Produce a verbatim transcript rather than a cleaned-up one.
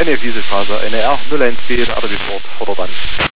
N F User Faser N R null eins vier Arabisch Rot Rodan.